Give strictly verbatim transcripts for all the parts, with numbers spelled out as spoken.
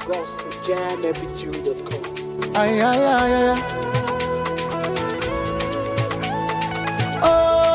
gospel jam every tune dot com. Ay, ay, ay, ay, ay. Oh,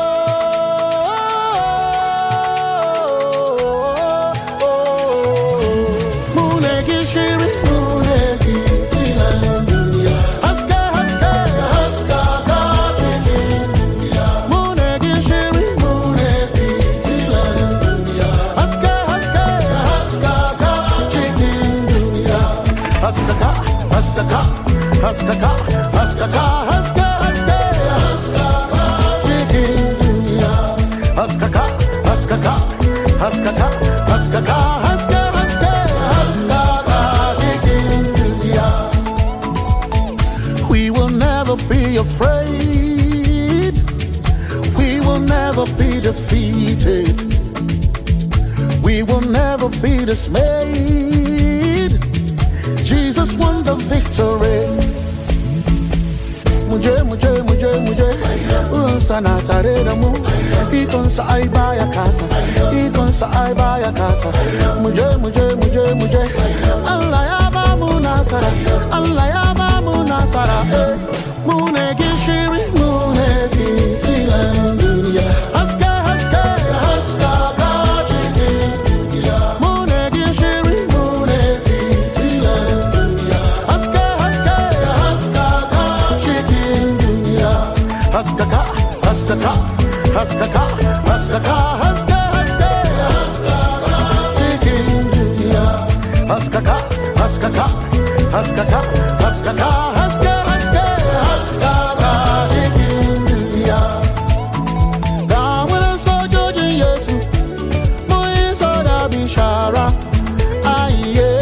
oh, oh, oh. Munegi shiri, munegi tilandunya. Haske, haske, haska kachini. Munegi shiri, munegi tilandunya. Haske, haske, haska kachini. Haska ka, haska ka. Haskaka, haskaka, haska, haska, haskaka, dunya. Haskaka, haskaka, haskaka, haskaka, haska, haska, haskaka, dunya. We will never be afraid. We will never be defeated. We will never be dismayed. Jesus won the victory. Muje, muje, muje, muje. Unsana tarera mu. Ikon sa ay baya kasa. Ikon sa ay baya kasa. Muje, muje, muje, muje. Allah ya ba mu nasara. Allah ya ba mu nasara. Mune gishiri, mune fitilan dunya. Haske, haske, haska kachini. Mune gishiri, mune fitilan dunya. Haske, haske, haska kachini. Haskaka, haskaka, haskaka, haskaka, haska, haska, dunya. Haskaka, haskaka, haskaka, haskaka, haska, haska, haskaka, dunya. Damana sojoji Yesu, moyi soda bishara, aye.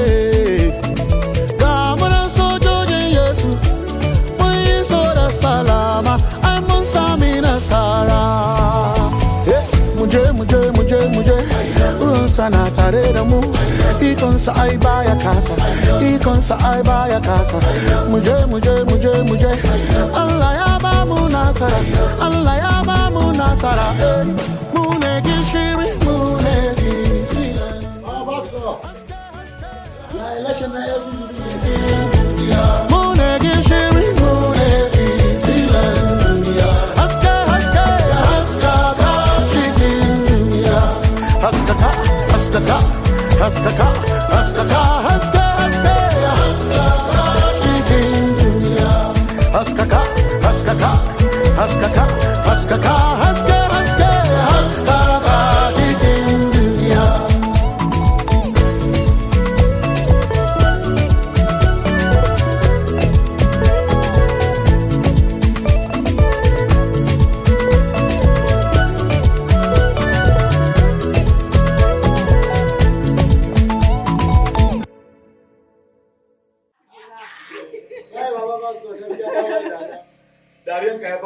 Damana sojoji Yesu, moyi soda salama. Sara, eh, muje, muje, muje, muje. Unsana tarera mu. Ikon sa ay baya kasa. Ikon sa ay baya kasa. Muje, muje, muje, muje. Allah ya ba mu nasara. Allah ya ba mu nasara. Eh, mune gishiri, mune gishiri. Ah, basta. La election na L C C B. Mune gishiri, mune gishiri. Haskaka, haskaka, haskaka, haskaka, haska, haska, haskaka, dunya. Haskaka, haskaka, haskaka, haskaka, haska, haska, haskaka, dunya. Dari yang kayak